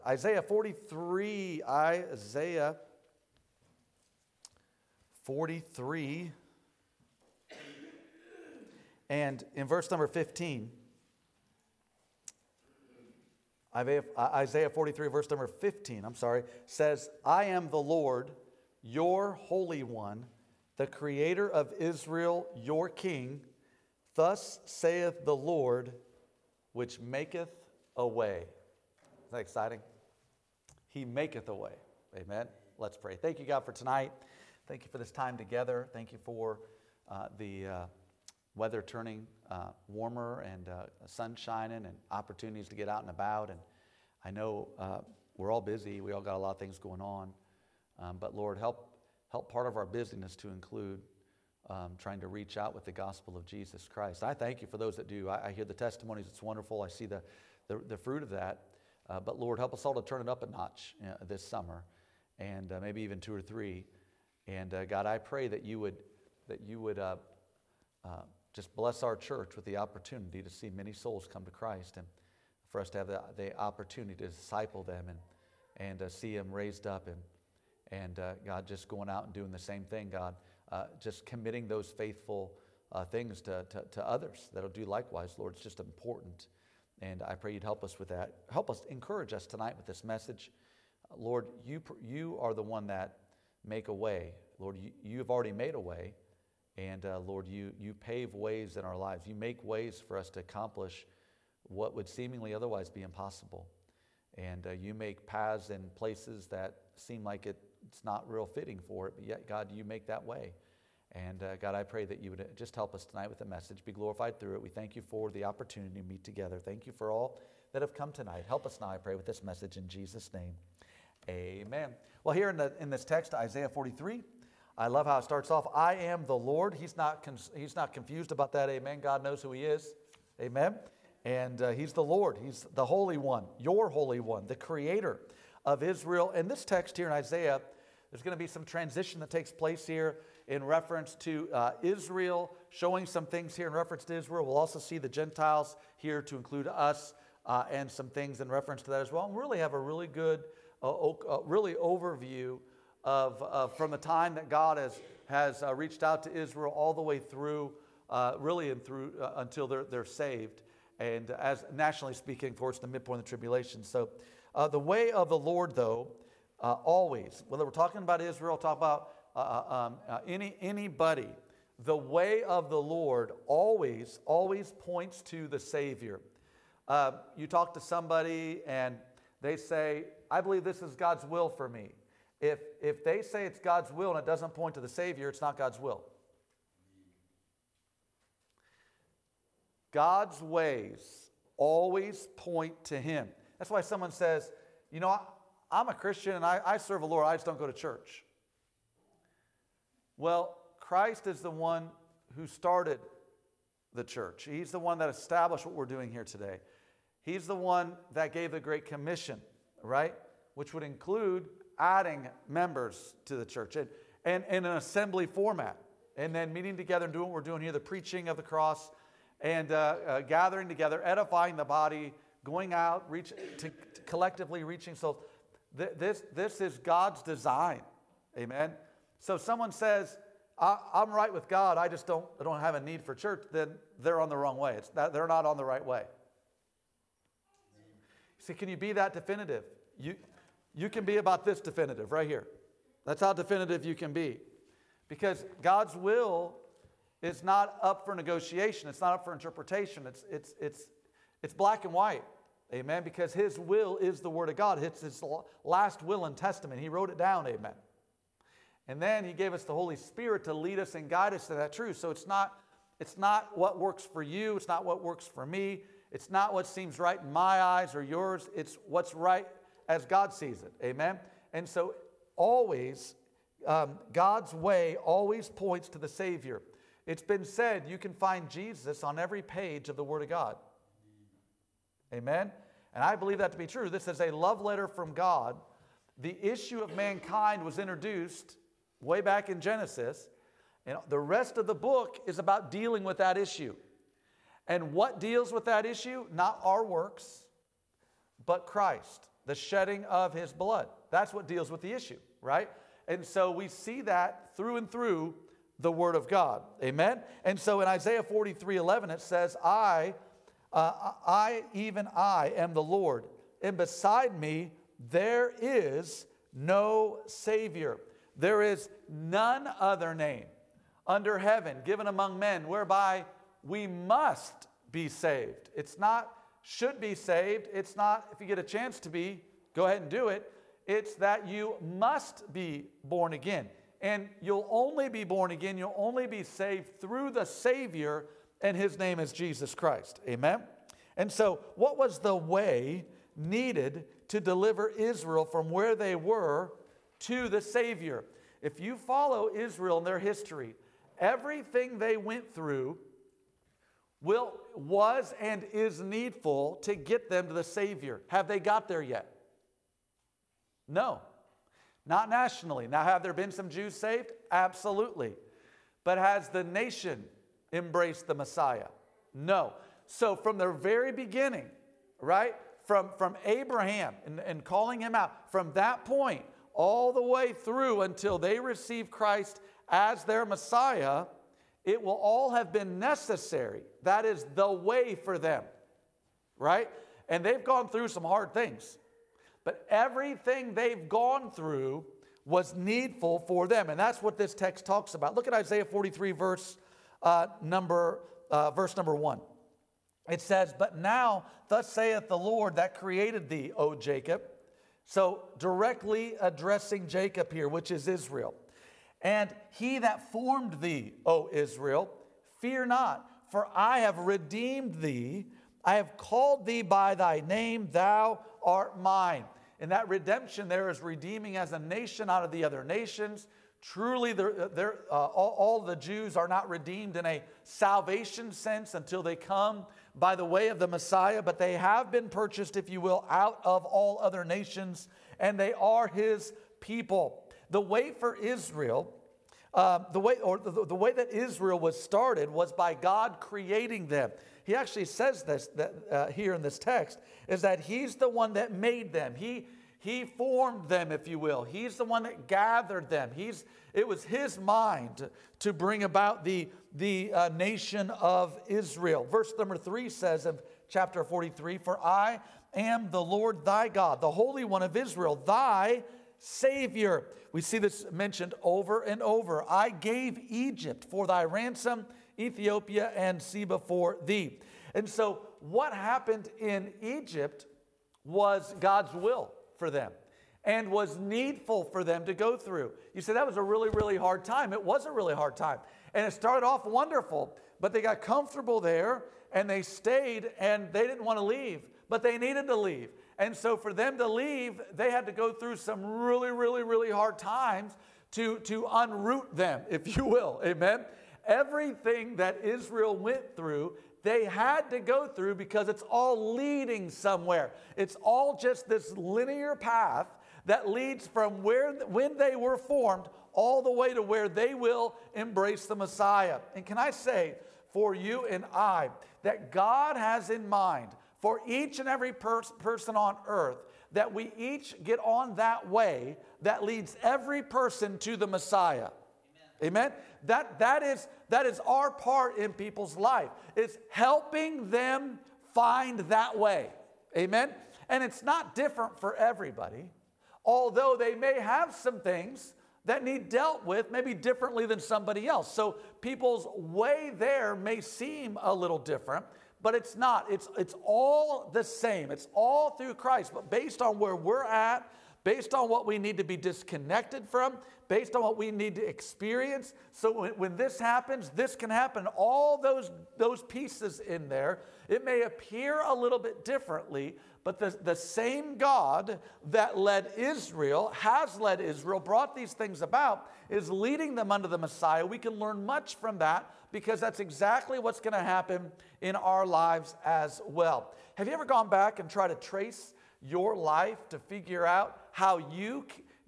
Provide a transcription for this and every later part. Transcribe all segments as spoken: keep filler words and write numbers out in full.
Isaiah forty-three, Isaiah forty-three, and in verse number fifteen, Isaiah forty-three, verse number fifteen, I'm sorry, says, I am the Lord, your Holy One, the Creator of Israel, your King. Thus saith the Lord, which maketh a way. Isn't that exciting? He maketh a way. Amen. Let's pray. Thank you, God, for tonight. Thank you for this time together. Thank you for uh, the uh, weather turning uh, warmer and uh, sun shining and opportunities to get out and about. And I know uh, we're all busy. We all got a lot of things going on. Um, but Lord, help help part of our busyness to include um, trying to reach out with the gospel of Jesus Christ. I thank you for those that do. I, I hear the testimonies. It's wonderful. I see the, the, the fruit of that. Uh, but Lord, help us all to turn it up a notch uh, this summer, and uh, maybe even two or three. And uh, God, I pray that you would that you would uh, uh, just bless our church with the opportunity to see many souls come to Christ, and for us to have the, the opportunity to disciple them and and uh, see them raised up, and and uh, God, just going out and doing the same thing. God, uh, just committing those faithful uh, things to, to to others that'll do likewise. Lord, it's just important. And I pray you'd help us with that. Help us, encourage us tonight with this message. Lord, you you are the one that make a way. Lord, you, you have already made a way. And uh, Lord, you you pave ways in our lives. You make ways for us to accomplish what would seemingly otherwise be impossible. And uh, you make paths and places that seem like it, it's not real fitting for it. But yet, God, you make that way. And uh, God, I pray that you would just help us tonight with the message, be glorified through it. We thank you for the opportunity to meet together. Thank you for all that have come tonight. Help us now, I pray, with this message in Jesus' name. Amen. Well, here in, the, in this text, Isaiah forty-three, I love how it starts off. I am the Lord. He's not, he's not confused about that. Amen. God knows who he is. Amen. And uh, he's the Lord. He's the Holy One, your Holy One, the Creator of Israel. And this text here in Isaiah, there's going to be some transition that takes place here in reference to uh, Israel, showing some things here in reference to Israel. We'll also see the Gentiles here to include us uh, and some things in reference to that as well. And really have a really good, uh, uh, really overview of uh, from the time that God has, has uh, reached out to Israel all the way through, uh, really and through uh, until they're, they're saved. And as nationally speaking, towards the midpoint of the tribulation. So uh, the way of the Lord, though, uh, always, whether we're talking about Israel, talk about Uh, um, uh, any anybody, the way of the Lord always, always points to the Savior. Uh, you talk to somebody and they say, I believe this is God's will for me. If, if they say it's God's will and it doesn't point to the Savior, it's not God's will. God's ways always point to Him. That's why someone says, you know, I, I'm a Christian and I, I serve the Lord, I just don't go to church. Well, Christ is the one who started the church. He's the one that established what we're doing here today. He's the one that gave the Great Commission, right? Which would include adding members to the church and, and in an assembly format. And then meeting together and doing what we're doing here, the preaching of the cross and uh, uh, gathering together, edifying the body, going out, reach, to, to collectively reaching souls. Th- this, this is God's design. Amen. So if someone says, I, I'm right with God, I just don't, I don't have a need for church, then they're on the wrong way. It's that, they're not on the right way. See, can you be that definitive? You, you can be about this definitive right here. That's how definitive you can be. Because God's will is not up for negotiation. It's not up for interpretation. It's, it's, it's, it's black and white. Amen. Because His will is the Word of God. It's His last will and testament. He wrote it down. Amen. And then He gave us the Holy Spirit to lead us and guide us to that truth. So it's not, it's not what works for you. It's not what works for me. It's not what seems right in my eyes or yours. It's what's right as God sees it. Amen? And so always, um, God's way always points to the Savior. It's been said you can find Jesus on every page of the Word of God. Amen? And I believe that to be true. This is a love letter from God. The issue of mankind was introduced way back in Genesis, and the rest of the book is about dealing with that issue. And what deals with that issue? Not our works, but Christ. the shedding of his blood. That's what deals with the issue, right? And so we see that through and through the Word of God. Amen? And so in Isaiah forty-three eleven, it says, I, uh, I, even I, am the Lord, and beside me there is no Savior. There is none other name under heaven given among men whereby we must be saved. It's not should be saved. It's not if you get a chance to be, go ahead and do it. It's that you must be born again. And you'll only be born again, you'll only be saved through the Savior, and his name is Jesus Christ. Amen? And so what was the way needed to deliver Israel from where they were to the Savior? If you follow Israel in their history, everything they went through will, was and is needful to get them to the Savior. Have they got there yet? No. Not nationally. Now, have there been some Jews saved? Absolutely. But has the nation embraced the Messiah? No. So from the very beginning, right, from, from Abraham and, and calling him out, from that point all the way through until they receive Christ as their Messiah, it will all have been necessary. That is the way for them, right? And they've gone through some hard things. But everything they've gone through was needful for them. And that's what this text talks about. Look at Isaiah forty-three, verse, uh, number, uh, verse number one. It says, but now thus saith the Lord that created thee, O Jacob. So directly addressing Jacob here, which is Israel. And he that formed thee, O Israel, fear not, for I have redeemed thee. I have called thee by thy name, thou art mine. And that redemption there is redeeming as a nation out of the other nations. Truly, they're, they're, uh, all, all the Jews are not redeemed in a salvation sense until they come by the way of the Messiah, but they have been purchased, if you will, out of all other nations, and they are his people. The way for Israel, uh, the way or the, the way that Israel was started was by God creating them. He actually says this that, uh, here in this text, is that he's the one that made them. He, he formed them, if you will. He's the one that gathered them. He's, it was his mind to bring about the, the uh, nation of Israel. Verse number three says of chapter forty-three, for I am the Lord thy God, the Holy One of Israel, thy Savior. We see this mentioned over and over. I gave Egypt for thy ransom, Ethiopia and Seba for thee. And so what happened in Egypt was God's will for them and was needful for them to go through. You say that was a really, really hard time. It was a really hard time. And it started off wonderful, but they got comfortable there and they stayed and they didn't want to leave, but they needed to leave. And so for them to leave, they had to go through some really, really, really hard times to, to unroot them, if you will. Amen? Everything that Israel went through, they had to go through because it's all leading somewhere. It's all just this linear path that leads from where when they were formed all the way to where they will embrace the Messiah. And can I say for you and I that God has in mind for each and every pers- person on earth that we each get on that way that leads every person to the Messiah. Amen. That, that, is, that is our part in people's life. It's helping them find that way. Amen. And it's not different for everybody. Although they may have some things that need dealt with maybe differently than somebody else. So people's way there may seem a little different, but it's not. It's, it's all the same. It's all through Christ. But based on where we're at, based on what we need to be disconnected from, based on what we need to experience. So when, when this happens, this can happen. All those, those pieces in there, it may appear a little bit differently, but the, the same God that led Israel, has led Israel, brought these things about, is leading them unto the Messiah. We can learn much from that because that's exactly what's going to happen in our lives as well. Have you ever gone back and tried to trace your life to figure out how you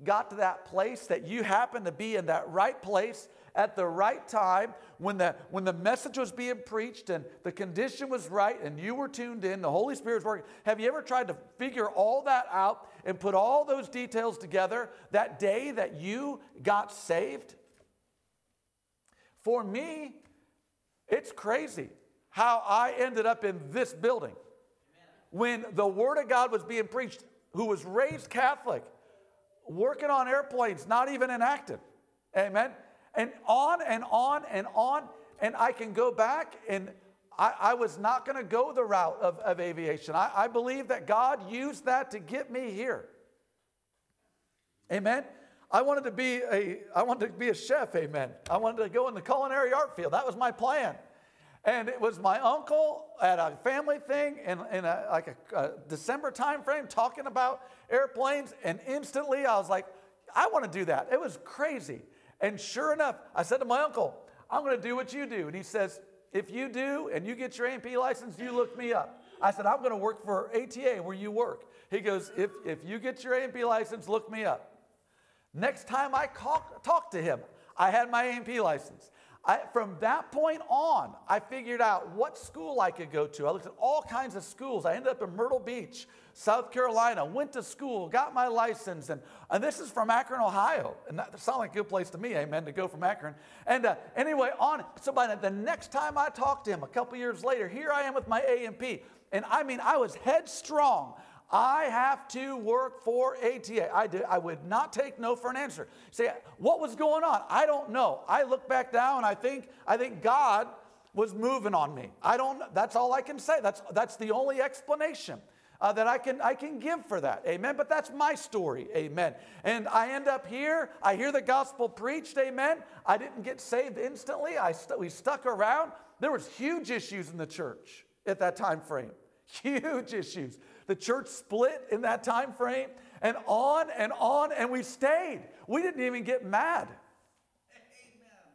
got to that place that you happened to be in that right place at the right time when the, when the message was being preached and the condition was right and you were tuned in, the Holy Spirit was working? Have you ever tried to figure all that out and put all those details together that day that you got saved? For me, it's crazy how I ended up in this building when the Word of God was being preached, who was raised Catholic, working on airplanes, not even inactive. Amen. And on and on and on. And I can go back, and I, I was not going to go the route of, of aviation. I, I believe that God used that to get me here. Amen. I wanted to be a, I wanted to be a chef. Amen. I wanted to go in the culinary art field. That was my plan. And it was my uncle at a family thing in, in a, like a, a December time frame talking about airplanes. And instantly I was like, I want to do that. It was crazy. And sure enough, I said to my uncle, I'm going to do what you do. And he says, if you do and you get your A and P license, you look me up. I said, I'm going to work for A T A where you work. He goes, if, if you get your A and P license, look me up. Next time I talk, talked to him, I had my A and P license. I, from that point on, I figured out what school I could go to. I looked at all kinds of schools. I ended up in Myrtle Beach, South Carolina, went to school, got my license. And, and this is from Akron, Ohio. And that sounds like a good place to me, amen, to go from Akron. And uh, anyway, on. So by the next time I talked to him, a couple years later, here I am with my A and P. And I mean, I was headstrong. I have to work for A T A. I, did, I would not take no for an answer. Say, what was going on? I don't know. I look back now and I think, I think God was moving on me. I don't know. That's all I can say. That's, that's the only explanation uh, that I can, I can give for that. Amen. But that's my story. Amen. And I end up here. I hear the gospel preached. Amen. I didn't get saved instantly. I st- we stuck around. There was huge issues in the church at that time frame. Huge issues. The church split in that time frame, and on and on, and we stayed. We didn't even get mad. Amen.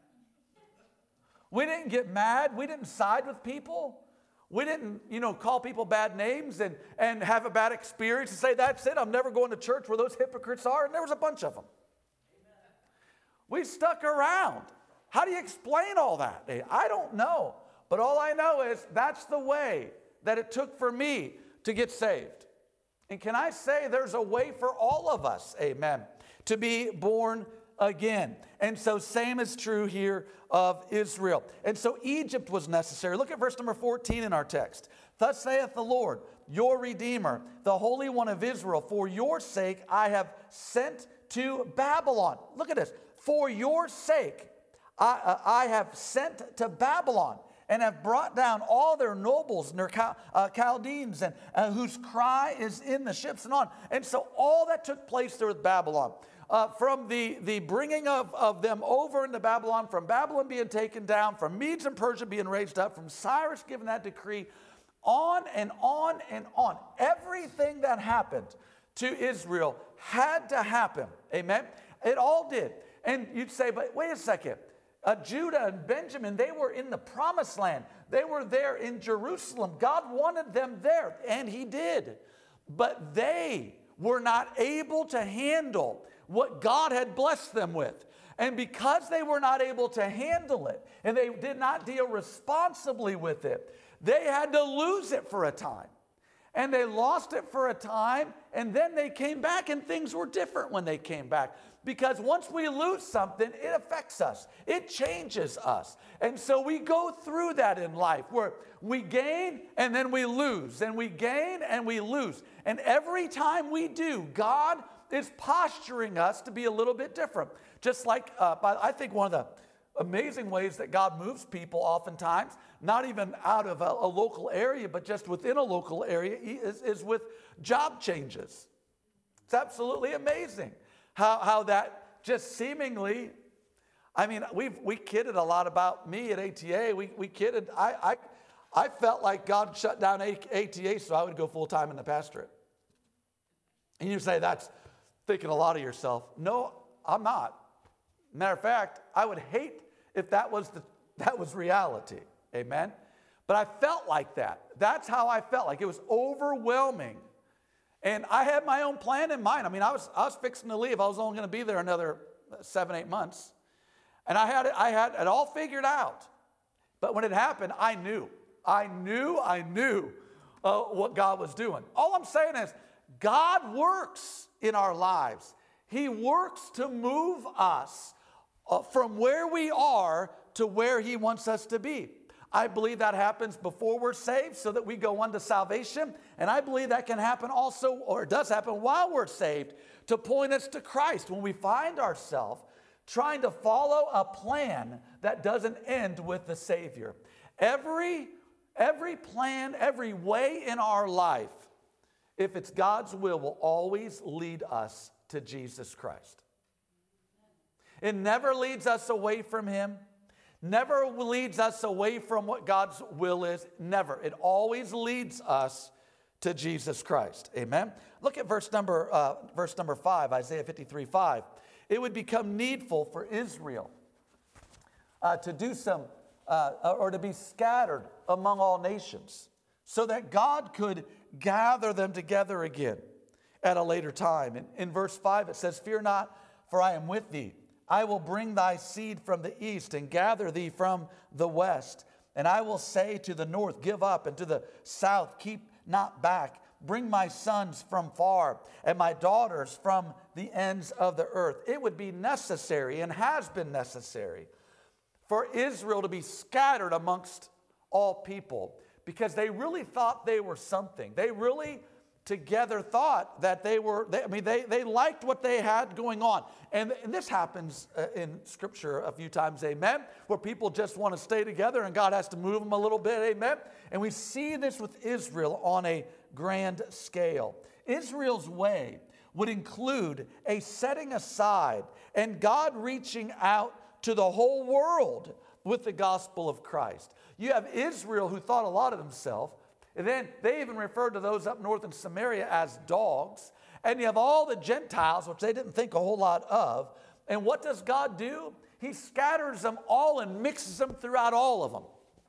We didn't get mad. We didn't side with people. We didn't, you know, call people bad names and, and have a bad experience and say, that's it, I'm never going to church where those hypocrites are. And there was a bunch of them. Amen. We stuck around. How do you explain all that? I don't know. But all I know is that's the way that it took for me to get saved. And can I say there's a way for all of us, amen, to be born again. And so same is true here of Israel. And so Egypt was necessary. Look at verse number fourteen in our text. Thus saith the Lord, your Redeemer, the Holy One of Israel, for your sake I have sent to Babylon. Look at this. For your sake I, uh, I have sent to Babylon, and have brought down all their nobles and their Chal- uh, Chaldeans, and uh, whose cry is in the ships and on. And so all that took place there with Babylon, uh, from the, the bringing of, of them over into Babylon, from Babylon being taken down, from Medes and Persia being raised up, from Cyrus giving that decree, on and on and on. Everything that happened to Israel had to happen. Amen? It all did. And you'd say, but wait a second. Uh, Judah and Benjamin, they were in the promised land. They were there in Jerusalem. God wanted them there, and he did. But they were not able to handle what God had blessed them with. And because they were not able to handle it, and they did not deal responsibly with it, they had to lose it for a time. And they lost it for a time, and then they came back, and things were different when they came back. Because once we lose something, it affects us. It changes us. And so we go through that in life where we gain and then we lose, and we gain and we lose. And every time we do, God is posturing us to be a little bit different. Just like, uh, I think one of the amazing ways that God moves people oftentimes, not even out of a, a local area, but just within a local area, is, is with job changes. It's absolutely amazing how, how that just seemingly, I mean, we've, we kidded a lot about me at A T A. We, we kidded. I, I, I felt like God shut down A T A so I would go full-time in the pastorate. And you say, that's thinking a lot of yourself. No, I'm not. Matter of fact, I would hate if that was the, that was reality. Amen? But I felt like that. That's how I felt like. It was overwhelming. And I had my own plan in mind. I mean, I was, I was fixing to leave. I was only going to be there another seven, eight months. And I had it, I had it all figured out. But when it happened, I knew. I knew, I knew uh, what God was doing. All I'm saying is, God works in our lives. He works to move us uh, from where we are to where He wants us to be. I believe that happens before we're saved so that we go on to salvation. And I believe that can happen also, or it does happen while we're saved, to point us to Christ when we find ourselves trying to follow a plan that doesn't end with the Savior. Every, every plan, every way in our life, if it's God's will, will always lead us to Jesus Christ. It never leads us away from Him. Never leads us away from what God's will is. Never. It always leads us to Jesus Christ. Amen. Look at verse number, uh, verse number five, Isaiah fifty-three, five. It would become needful for Israel uh, to do some, uh, or to be scattered among all nations, so that God could gather them together again at a later time. In, in verse five, it says, "Fear not, for I am with thee. I will bring thy seed from the east and gather thee from the west. And I will say to the north, give up, and to the south, keep not back. Bring my sons from far and my daughters from the ends of the earth." It would be necessary, and has been necessary, for Israel to be scattered amongst all people, because they really thought they were something. They really together thought that they were, they, I mean, they, they liked what they had going on. And, and this happens uh, in Scripture a few times, amen, where people just want to stay together and God has to move them a little bit, amen. And we see this with Israel on a grand scale. Israel's way would include a setting aside and God reaching out to the whole world with the gospel of Christ. You have Israel, who thought a lot of themselves. And then they even referred to those up north in Samaria as dogs. And you have all the Gentiles, which they didn't think a whole lot of. And what does God do? He scatters them all and mixes them throughout all of them.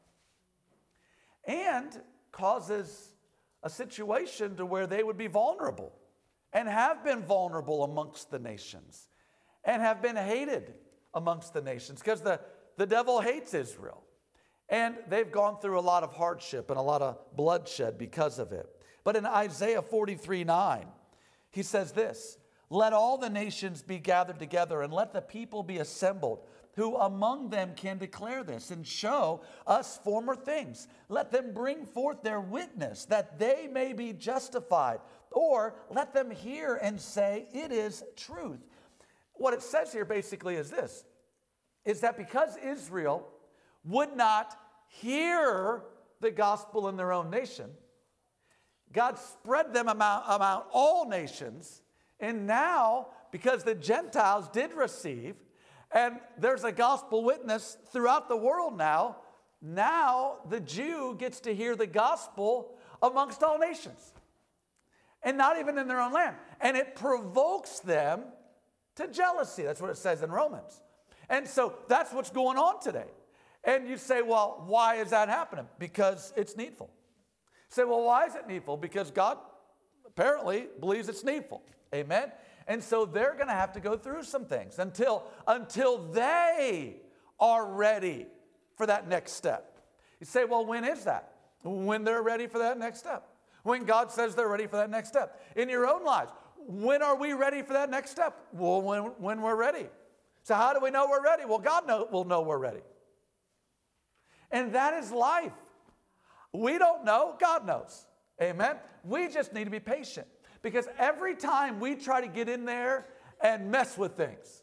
And causes a situation to where they would be vulnerable, and have been vulnerable amongst the nations, and have been hated amongst the nations, because the, the devil hates Israel. And they've gone through a lot of hardship and a lot of bloodshed because of it. But in Isaiah forty-three, nine, he says this, "Let all the nations be gathered together, and let the people be assembled, who among them can declare this and show us former things. Let them bring forth their witness, that they may be justified. Or let them hear and say, it is truth." What it says here basically is this, is that because Israel would not hear the gospel in their own nation, God spread them among, among all nations. And now, because the Gentiles did receive, and there's a gospel witness throughout the world now, now the Jew gets to hear the gospel amongst all nations. And not even in their own land. And it provokes them to jealousy. That's what it says in Romans. And so that's what's going on today. And you say, well, why is that happening? Because it's needful. You say, well, why is it needful? Because God apparently believes it's needful. Amen? And so they're going to have to go through some things until, until they are ready for that next step. You say, well, when is that? When they're ready for that next step. When God says they're ready for that next step. In your own lives, when are we ready for that next step? Well, when, when we're ready. So how do we know we're ready? Well, God know, will know we're ready. And that is life. We don't know, God knows. Amen? We just need to be patient. Because every time we try to get in there and mess with things,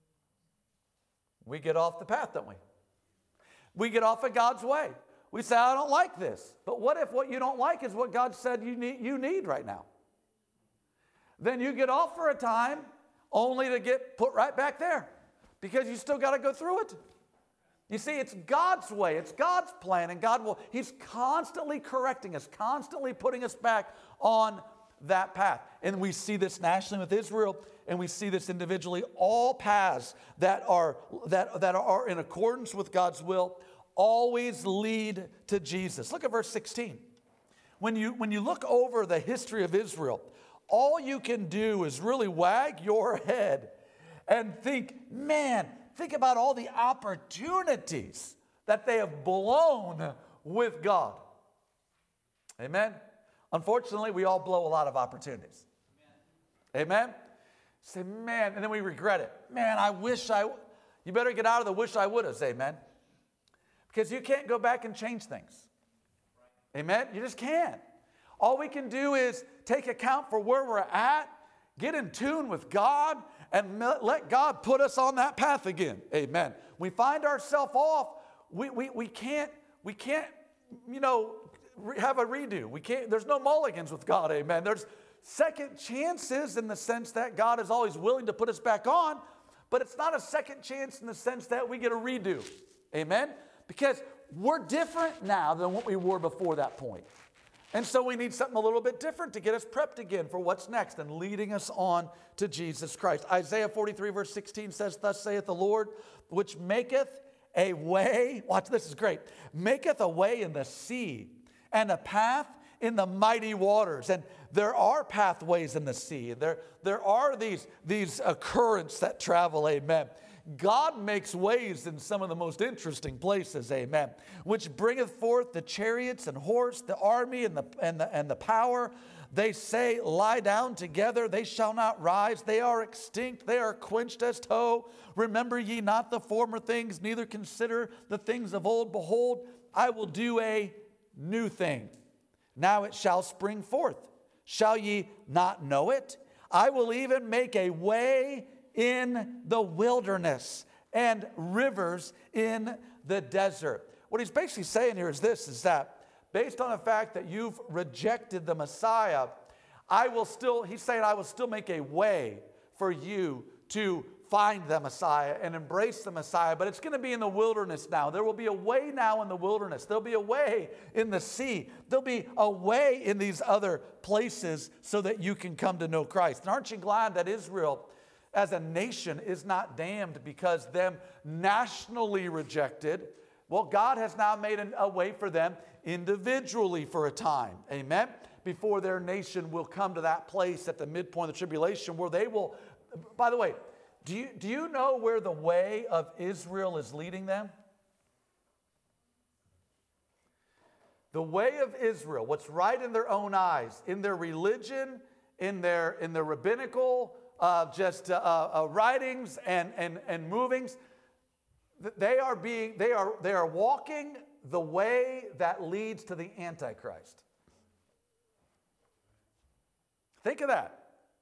we get off the path, don't we? We get off of God's way. We say, I don't like this. But what if what you don't like is what God said you need, you need right now? Then you get off for a time only to get put right back there because you still got to go through it. You see, it's God's way. It's God's plan. And God will, He's constantly correcting us, constantly putting us back on that path. And we see this nationally with Israel, and we see this individually. All paths that are, that, that are in accordance with God's will always lead to Jesus. Look at verse sixteen. When you, when you look over the history of Israel, all you can do is really wag your head and think, man, think about all the opportunities that they have blown with God. Amen? Unfortunately, we all blow a lot of opportunities. Amen? Say, man, and then we regret it. Man, I wish I, you better get out of the wish I would have, amen? Because you can't go back and change things. Amen? You just can't. All we can do is take account for where we're at, get in tune with God, and let God put us on that path again. Amen. We find ourselves off, we, we, we can't, we can't, you know, have a redo. We can't, there's no mulligans with God, amen. There's second chances in the sense that God is always willing to put us back on, but it's not a second chance in the sense that we get a redo, amen. Because we're different now than what we were before that point. And so we need something a little bit different to get us prepped again for what's next and leading us on to Jesus Christ. Isaiah forty-three verse sixteen says, thus saith the Lord, which maketh a way, watch this is great, maketh a way in the sea and a path in the mighty waters. And there are pathways in the sea. There, there are these, these uh, currents that travel, amen. God makes ways in some of the most interesting places, amen, which bringeth forth the chariots and horse, the army and the, and the, and the power. They say, lie down together, they shall not rise. They are extinct, they are quenched as tow. Remember ye not the former things, neither consider the things of old. Behold, I will do a new thing. Now it shall spring forth. Shall ye not know it? I will even make a way in the wilderness and rivers in the desert. What he's basically saying here is this, is that based on the fact that you've rejected the Messiah, I will still, he's saying, I will still make a way for you to find the Messiah and embrace the Messiah, but it's going to be in the wilderness now. There will be a way now in the wilderness. There'll be a way in the sea. There'll be a way in these other places so that you can come to know Christ. And aren't you glad that Israel as a nation is not damned because them nationally rejected? Well, God has now made a way for them individually for a time. Amen? Before their nation will come to that place at the midpoint of the tribulation where they will, by the way, do you, do you know where the way of Israel is leading them? The way of Israel, what's right in their own eyes, in their religion, in their, in their rabbinical uh, just uh, uh, writings and, and, and movings, they are being, they are, they are walking the way that leads to the Antichrist. Think of that.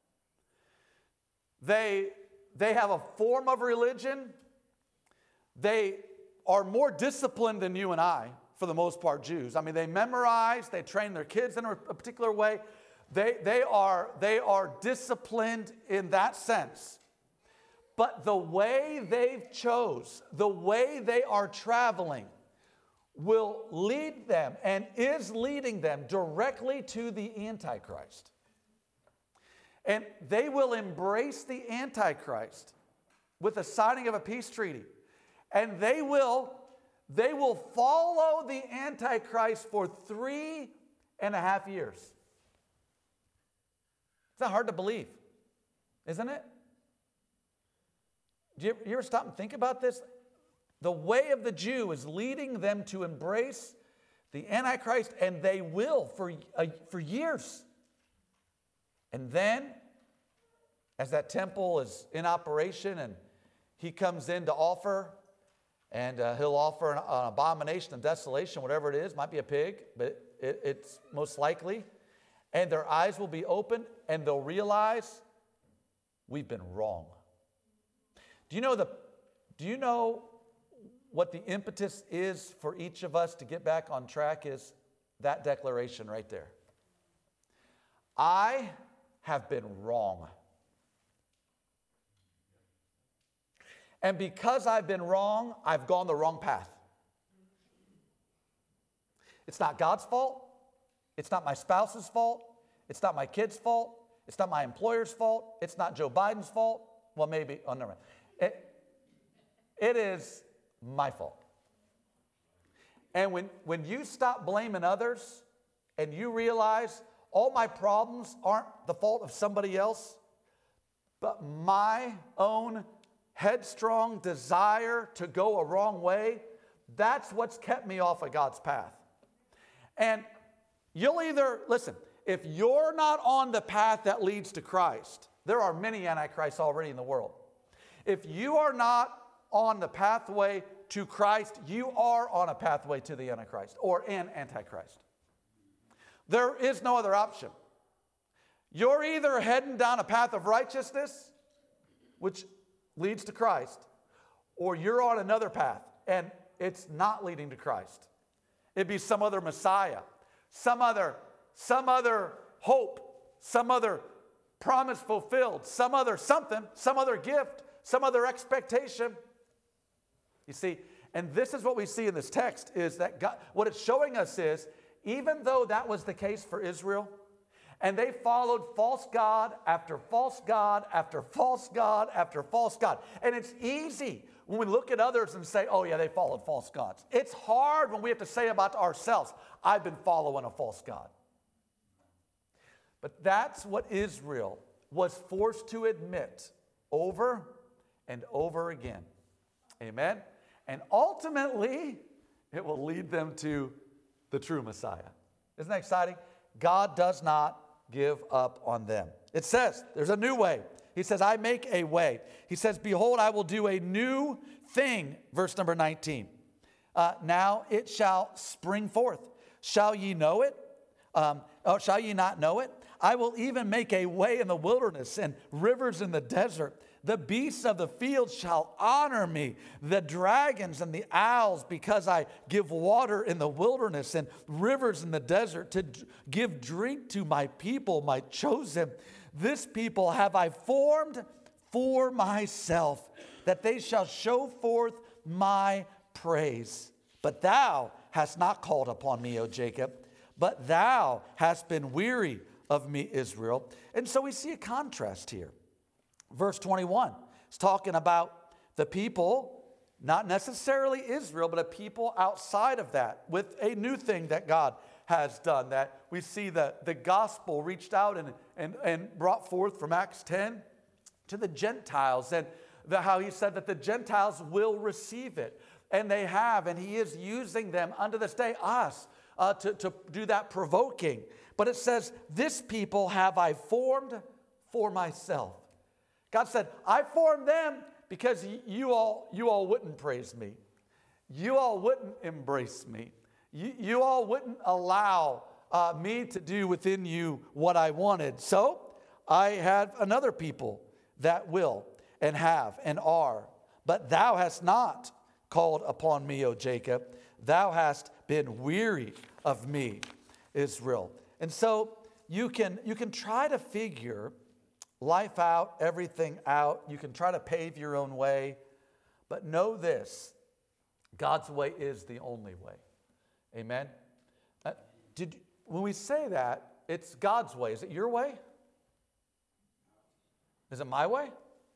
They, they have a form of religion. They are more disciplined than you and I, for the most part, Jews. I mean, they memorize, they train their kids in a particular way. They, they, are, they are disciplined in that sense. But the way they've chose, the way they are traveling, will lead them and is leading them directly to the Antichrist. And they will embrace the Antichrist with the signing of a peace treaty. And they will, they will follow the Antichrist for three and a half years. It's not hard to believe, isn't it? Do you, you ever stop and think about this? The way of the Jew is leading them to embrace the Antichrist, and they will for, uh, for years. And then, as that temple is in operation and he comes in to offer, and uh, he'll offer an, an abomination of desolation, whatever it is, might be a pig, but it, it's most likely. And their eyes will be opened and they'll realize we've been wrong. Do you know the, do you know what the impetus is for each of us to get back on track? Is that declaration right there. I have been wrong. And because I've been wrong, I've gone the wrong path. It's not God's fault. It's not my spouse's fault. It's not my kid's fault. It's not my employer's fault. It's not Joe Biden's fault. Well, maybe, oh, never mind. It, it is my fault. And when, when you stop blaming others and you realize all my problems aren't the fault of somebody else, but my own headstrong desire to go a wrong way, that's what's kept me off of God's path. And you'll either, listen, if you're not on the path that leads to Christ, there are many antichrists already in the world. If you are not on the pathway to Christ, you are on a pathway to the Antichrist or an Antichrist. There is no other option. You're either heading down a path of righteousness, which leads to Christ, or you're on another path, and it's not leading to Christ. It'd be some other Messiah, some other, some other hope, some other promise fulfilled, some other something, some other gift, some other expectation. You see, and this is what we see in this text, is that God, what it's showing us is, even though that was the case for Israel, and they followed false god after false god after false god after false god. And it's easy when we look at others and say, oh yeah, they followed false gods. It's hard when we have to say about ourselves, I've been following a false god. But that's what Israel was forced to admit over and over again. Amen? And ultimately, it will lead them to the true Messiah. Isn't that exciting? God does not give up on them. It says, there's a new way. He says, I make a way. He says, behold, I will do a new thing. Verse number nineteen. Uh, now it shall spring forth. Shall ye know it? Um, oh, shall ye not know it? I will even make a way in the wilderness and rivers in the desert. The beasts of the field shall honor me, the dragons and the owls, because I give water in the wilderness and rivers in the desert to d- give drink to my people, my chosen. This people have I formed for myself, that they shall show forth my praise. But thou hast not called upon me, O Jacob, but thou hast been weary of me, Israel. And so we see a contrast here. Verse twenty-one is talking about the people, not necessarily Israel, but a people outside of that, with a new thing that God has done, that we see the, the gospel reached out and, and, and brought forth from Acts ten to the Gentiles, and the, how he said that the Gentiles will receive it. And they have, and he is using them unto this day, us, uh, to, to do that provoking. But it says, this people have I formed for myself. God said, I formed them because you all, you all wouldn't praise me. You all wouldn't embrace me. You, you all wouldn't allow uh, me to do within you what I wanted. So I had another people that will and have and are. But thou hast not called upon me, O Jacob. Thou hast been weary of me, Israel. And so you can, you can try to figure life out, everything out. You can try to pave your own way. But know this, God's way is the only way. Amen? Uh, did, when we say that, it's God's way. Is it your way? Is it my way?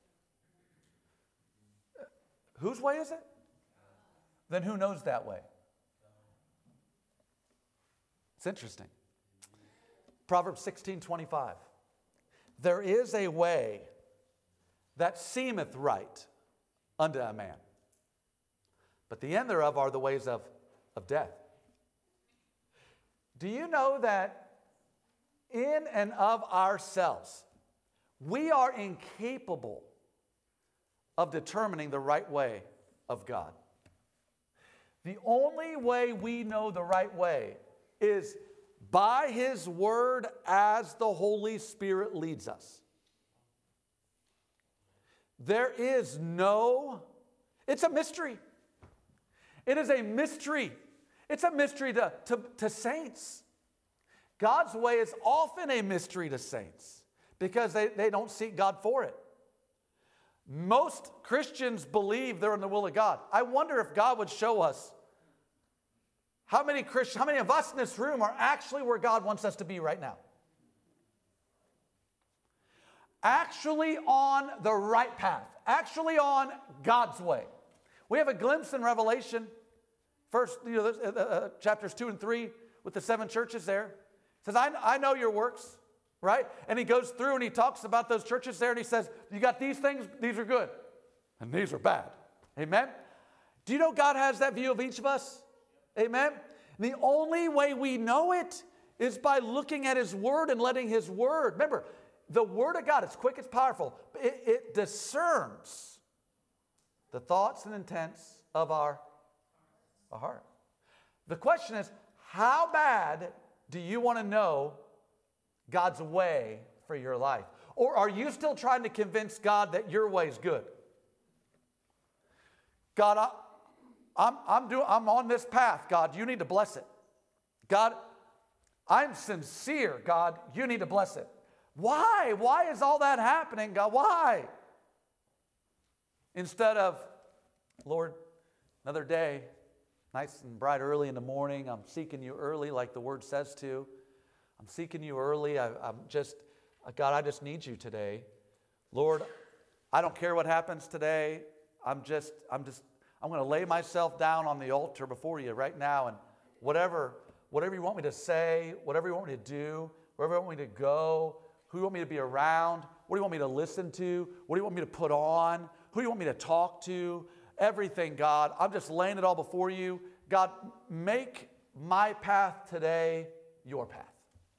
Uh, whose way is it? Then who knows that way? It's interesting. Proverbs sixteen twenty-five. There is a way that seemeth right unto a man, but the end thereof are the ways of, of death. Do you know that in and of ourselves, we are incapable of determining the right way of God? The only way we know the right way is by His Word as the Holy Spirit leads us. There is no, it's a mystery. It is a mystery. It's a mystery to, to, to saints. God's way is often a mystery to saints because they, they don't seek God for it. Most Christians believe they're in the will of God. I wonder if God would show us how many Christians, how many of us in this room are actually where God wants us to be right now. Actually on the right path. Actually on God's way. We have a glimpse in Revelation, first, you know, uh, uh, chapters two and three with the seven churches there. It Says, I, I know your works, right? And he goes through and he talks about those churches there and he says, you got these things, these are good, and these are bad. Amen? Do you know God has that view of each of us? Amen? The only way we know it is by looking at his word and letting his word. Remember, the word of God is quick, it's powerful. It, it discerns the thoughts and intents of our, our heart. The question is, how bad do you want to know God's way for your life? Or are you still trying to convince God that your way is good? God, I, I'm, I'm, doing, I'm on this path, God. You need to bless it. God, I'm sincere, God. You need to bless it. Why? Why is all that happening, God? Why? Instead of, Lord, another day, nice and bright early in the morning. I'm seeking you early like the word says to. I'm seeking you early. I, I'm just, God, I just need you today. Lord, I don't care what happens today. I'm just, I'm just, I'm going to lay myself down on the altar before you right now. And whatever, whatever you want me to say, whatever you want me to do, wherever you want me to go, who you want me to be around, what do you want me to listen to, what do you want me to put on, who do you want me to talk to, everything, God, I'm just laying it all before you. God, make my path today your path.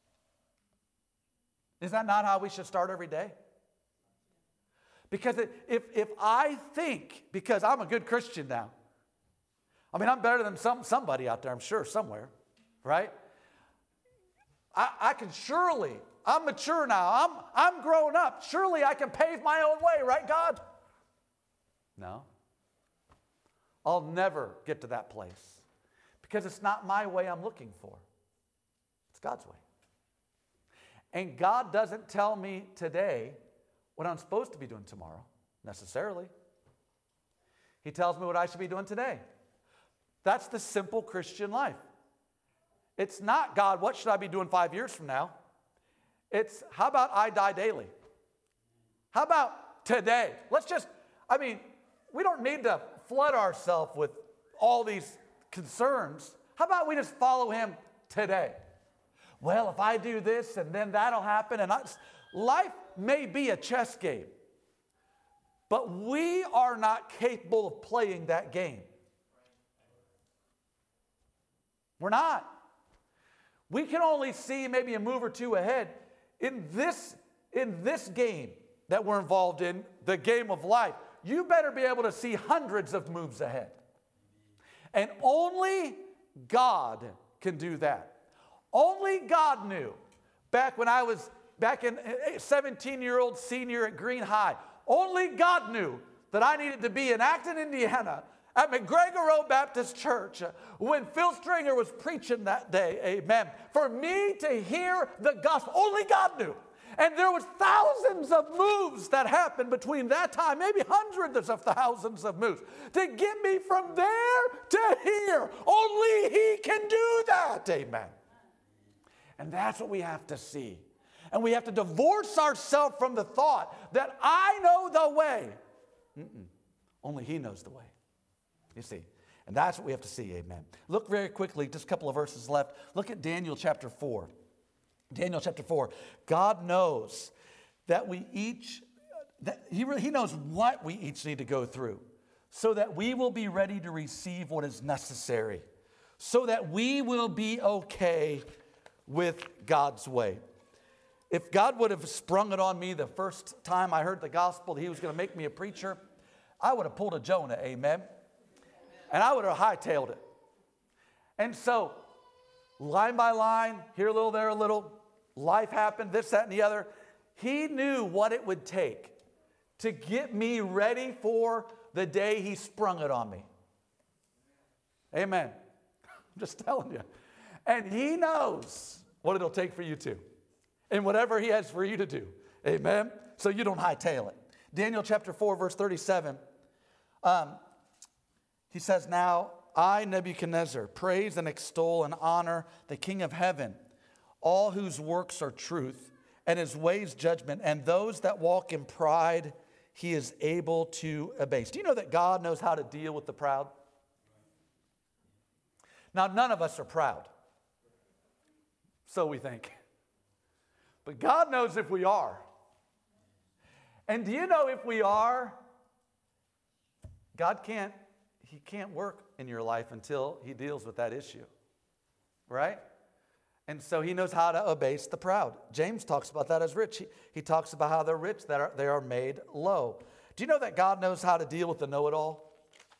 Is that not how we should start every day? Because if, if I think, because I'm a good Christian now, I mean, I'm better than some, somebody out there, I'm sure, somewhere, right? I, I can surely, I'm mature now, I'm, I'm grown up, surely I can pave my own way, right, God? No. I'll never get to that place because it's not my way I'm looking for. It's God's way. And God doesn't tell me today what I'm supposed to be doing tomorrow, necessarily. He tells me what I should be doing today. That's the simple Christian life. It's not, God, what should I be doing five years from now? It's, how about I die daily? How about today? Let's just, I mean, we don't need to flood ourselves with all these concerns. How about we just follow him today? Well, if I do this and then that'll happen. And I, life may be a chess game, but we are not capable of playing that game. We're not. We can only see maybe a move or two ahead. In this, in this game that we're involved in, the game of life, you better be able to see hundreds of moves ahead. And only God can do that. Only God knew back when I was back in seventeen-year-old senior at Green High. Only God knew that I needed to be in Acton, Indiana at McGregor Road Baptist Church when Phil Stringer was preaching that day, amen, for me to hear the gospel. Only God knew. And there was thousands of moves that happened between that time, maybe hundreds of thousands of moves, to get me from there to here. Only he can do that, amen. And that's what we have to see. And we have to divorce ourselves from the thought that I know the way. Mm-mm. Only he knows the way. You see. And that's what we have to see, amen. Look very quickly, just a couple of verses left. Look at Daniel chapter four. Daniel chapter four. God knows that we each, that he, really, he knows what we each need to go through so that we will be ready to receive what is necessary, so that we will be okay with God's way. If God would have sprung it on me the first time I heard the gospel that he was going to make me a preacher, I would have pulled a Jonah, amen? And I would have hightailed it. And so, line by line, here a little, there a little, life happened, this, that, and the other. He knew what it would take to get me ready for the day he sprung it on me. Amen. I'm just telling you. And he knows what it'll take for you too. And whatever he has for you to do. Amen. So you don't hightail it. Daniel chapter four, verse thirty-seven. Um, he says, now I, Nebuchadnezzar, praise and extol and honor the King of heaven, all whose works are truth, and his ways judgment, and those that walk in pride he is able to abase. Do you know that God knows how to deal with the proud? Now, none of us are proud. So we think. But God knows if we are. And do you know if we are, God can't, he can't work in your life until he deals with that issue. Right? And so he knows how to abase the proud. James talks about that as rich. He, he talks about how they're rich, that are, they are made low. Do you know that God knows how to deal with the know-it-all?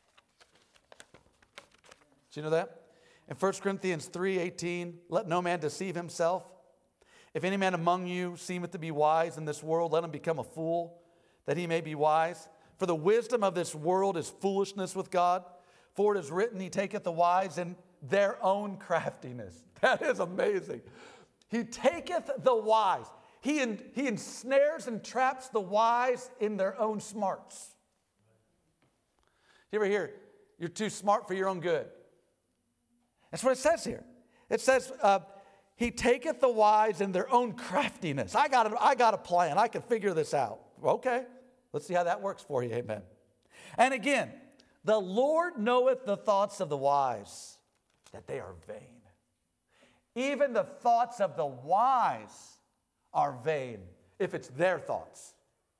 Do you know that? In First Corinthians three eighteen, let no man deceive himself. If any man among you seemeth to be wise in this world, let him become a fool, that he may be wise. For the wisdom of this world is foolishness with God. For it is written, he taketh the wise in their own craftiness. That is amazing. He taketh the wise. He, en- he ensnares and traps the wise in their own smarts. You ever hear, you're too smart for your own good? That's what it says here. It says, uh, he taketh the wise in their own craftiness. I got, a, I got a plan. I can figure this out. Okay, let's see how that works for you. Amen. And again, the Lord knoweth the thoughts of the wise, that they are vain. Even the thoughts of the wise are vain if it's their thoughts.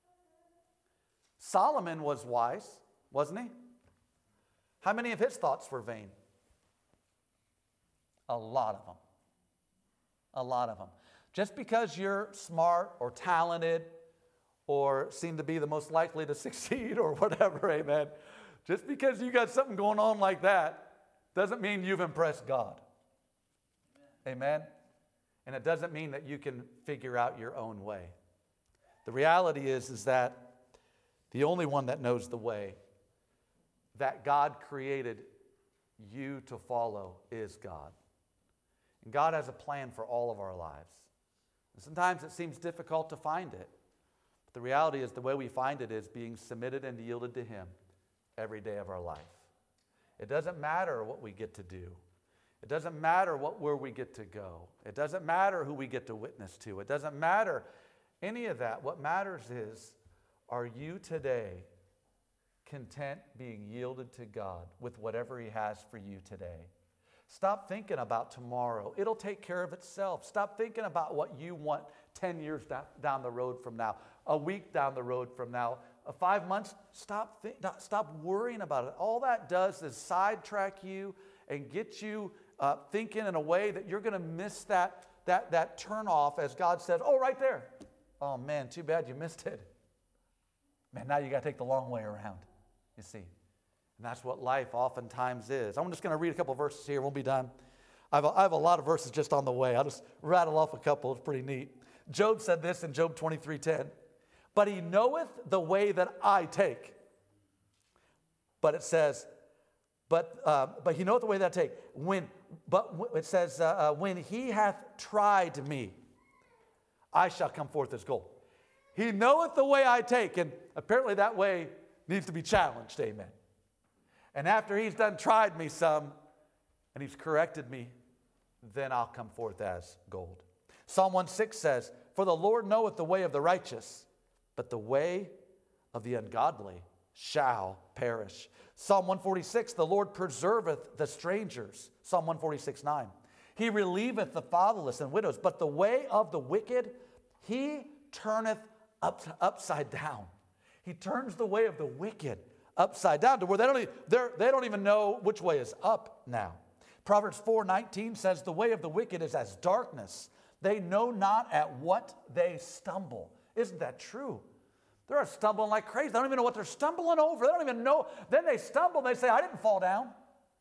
Solomon was wise, wasn't he? How many of his thoughts were vain? A lot of them. A lot of them. Just because you're smart or talented or seem to be the most likely to succeed or whatever, amen. Just because you got something going on like that doesn't mean you've impressed God. Amen. And it doesn't mean that you can figure out your own way. The reality is, is that the only one that knows the way that God created you to follow is God. And God has a plan for all of our lives. And sometimes it seems difficult to find it. But the reality is the way we find it is being submitted and yielded to Him every day of our life. It doesn't matter what we get to do. It doesn't matter what, where we get to go. It doesn't matter who we get to witness to. It doesn't matter any of that. What matters is, are you today content being yielded to God with whatever He has for you today? Stop thinking about tomorrow. It'll take care of itself. Stop thinking about what you want ten years down the road from now, a week down the road from now, uh, five months. Stop, th- stop worrying about it. All that does is sidetrack you and get you uh, thinking in a way that you're going to miss that, that, that turn off, as God says, oh, right there. Oh, man, too bad you missed it. Man, now you got to take the long way around, you see. And that's what life oftentimes is. I'm just going to read a couple of verses here. We'll be done. I have, a, I have a lot of verses just on the way. I'll just rattle off a couple. It's pretty neat. Job said this in Job twenty-three ten. But he knoweth the way that I take. But it says, but uh, but he knoweth the way that I take. When, but it says, uh, uh, when he hath tried me, I shall come forth as gold. He knoweth the way I take. And apparently that way needs to be challenged. Amen. And after he's done tried me some, and he's corrected me, then I'll come forth as gold. Psalm one six says, for the Lord knoweth the way of the righteous, but the way of the ungodly shall perish. Psalm one forty-six, the Lord preserveth the strangers. Psalm one forty-six nine. He relieveth the fatherless and widows, but the way of the wicked he turneth up, upside down. He turns the way of the wicked upside down to where they don't, even, they don't even know which way is up now. Proverbs four nineteen says, the way of the wicked is as darkness. They know not at what they stumble. Isn't that true? They're stumbling like crazy. They don't even know what they're stumbling over. They don't even know. Then they stumble and they say, I didn't fall down.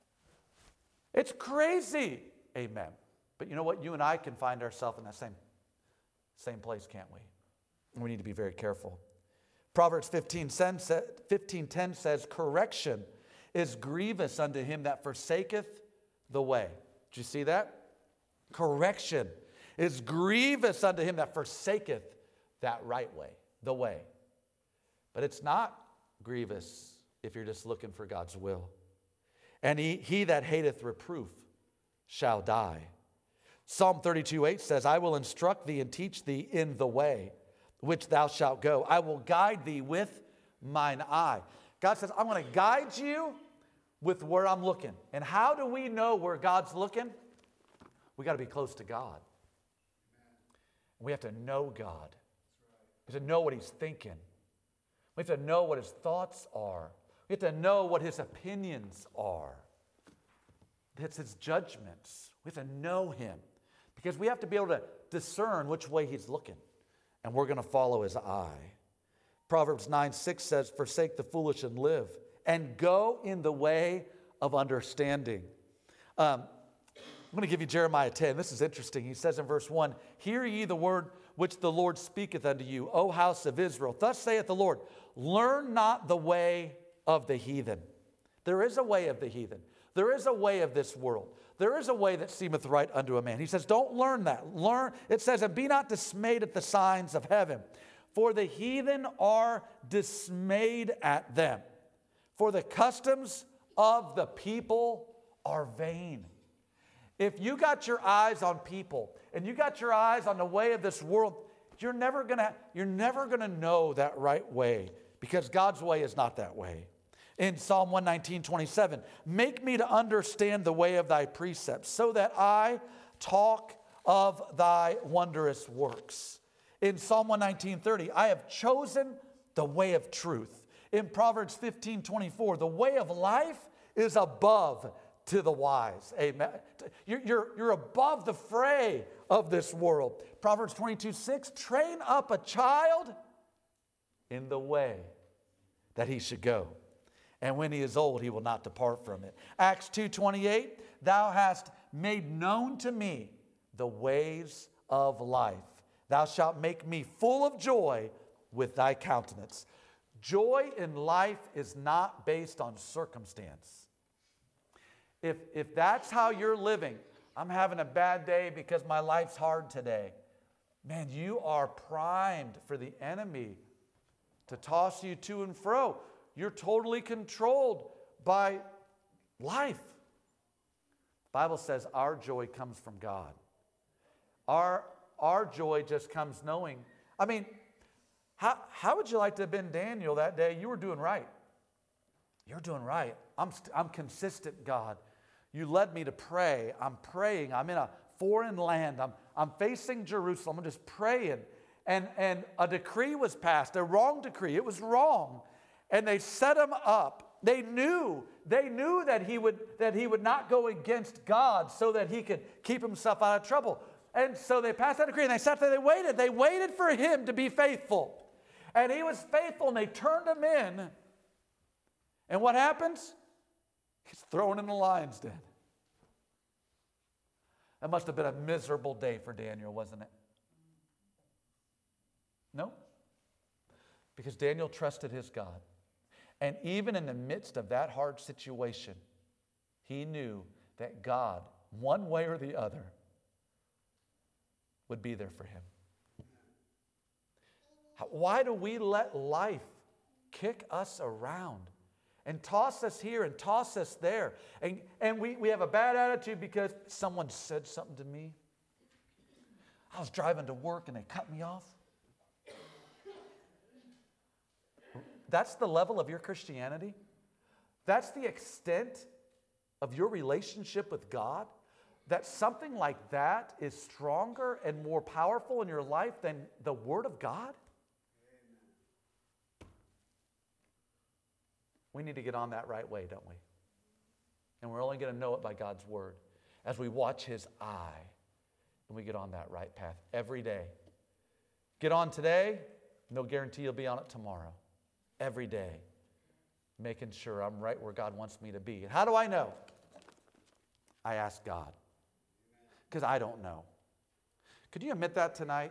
It's crazy. Amen. But you know what? You and I can find ourselves in that same, same place, can't we? And we need to be very careful. Proverbs fifteen ten says, correction is grievous unto him that forsaketh the way. Did you see that? Correction is grievous unto him that forsaketh that right way, the way. But it's not grievous if you're just looking for God's will. And he, he that hateth reproof shall die. Psalm thirty-two eight says, I will instruct thee and teach thee in the way which thou shalt go. I will guide thee with mine eye. God says, I'm going to guide you with where I'm looking. And how do we know where God's looking? We got to be close to God. We have to know God. We have to know what He's thinking. We have to know what His thoughts are. We have to know what His opinions are. It's His judgments. We have to know Him. Because we have to be able to discern which way He's looking. And we're going to follow His eye. Proverbs nine six says, forsake the foolish and live, and go in the way of understanding. Um, I'm going to give you Jeremiah ten. This is interesting. He says in verse one, hear ye the word which the Lord speaketh unto you, O house of Israel. Thus saith the Lord, learn not the way of the heathen. There is a way of the heathen. There is a way of this world. There is a way that seemeth right unto a man. He says, don't learn that. Learn, it says, and be not dismayed at the signs of heaven, for the heathen are dismayed at them. For the customs of the people are vain. If you got your eyes on people and you got your eyes on the way of this world, you're never gonna, you're never gonna know that right way, because God's way is not that way. In Psalm one nineteen, twenty-seven, make me to understand the way of thy precepts, so that I talk of thy wondrous works. In Psalm one nineteen, thirty, I have chosen the way of truth. In Proverbs fifteen, twenty-four, the way of life is above to the wise. Amen. You're, you're, you're above the fray of this world. Proverbs twenty-two, six, train up a child in the way that he should go, and when he is old, he will not depart from it. Acts two, twenty-eight, thou hast made known to me the ways of life. Thou shalt make me full of joy with thy countenance. Joy in life is not based on circumstance. If, if that's how you're living, I'm having a bad day because my life's hard today. Man, you are primed for the enemy to toss you to and fro. You're totally controlled by life. The Bible says our joy comes from God. Our, our joy just comes knowing. I mean, how, how would you like to have been Daniel that day? You were doing right. You're doing right. I'm, st- I'm consistent, God. You led me to pray. I'm praying. I'm in a foreign land. I'm, I'm facing Jerusalem. I'm just praying. And, and a decree was passed, a wrong decree. It was wrong. And they set him up. They knew, they knew that he would, that he would not go against God so that he could keep himself out of trouble. And so they passed that decree and they sat there, they waited. They waited for him to be faithful. And he was faithful and they turned him in. And what happens? He's thrown in the lion's den. That must have been a miserable day for Daniel, wasn't it? No. Because Daniel trusted his God. And even in the midst of that hard situation, he knew that God, one way or the other, would be there for him. Why do we let life kick us around and toss us here and toss us there? And, and we, we have a bad attitude because someone said something to me. I was driving to work and they cut me off. That's the level of your Christianity? That's the extent of your relationship with God? That something like that is stronger and more powerful in your life than the Word of God? We need to get on that right way, don't we? And we're only going to know it by God's Word as we watch His eye and we get on that right path every day. Get on today, no guarantee you'll be on it tomorrow. Every day, making sure I'm right where God wants me to be. And how do I know? I ask God, because I don't know. Could you admit that tonight?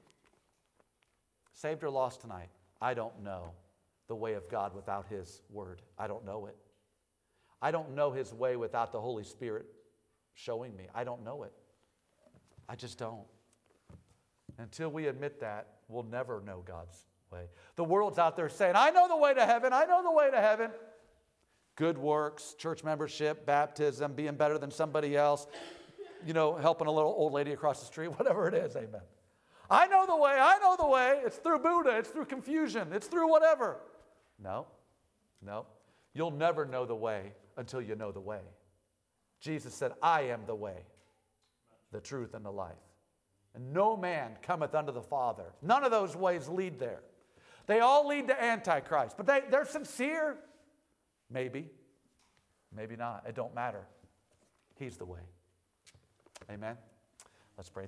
Saved or lost tonight? I don't know the way of God without His Word. I don't know it. I don't know His way without the Holy Spirit showing me. I don't know it. I just don't. Until we admit that, we'll never know God's way. The world's out there saying, I know the way to heaven. I know the way to heaven. Good works, church membership, baptism, being better than somebody else, you know, helping a little old lady across the street, whatever it is, amen. I know the way, I know the way. It's through Buddha, it's through Confucian, it's through whatever. No, no. You'll never know the way until you know the way. Jesus said, I am the way, the truth, and the life. And no man cometh unto the Father. None of those ways lead there. They all lead to Antichrist. But they, they're sincere. Maybe. Maybe not. It don't matter. He's the way. Amen. Let's pray.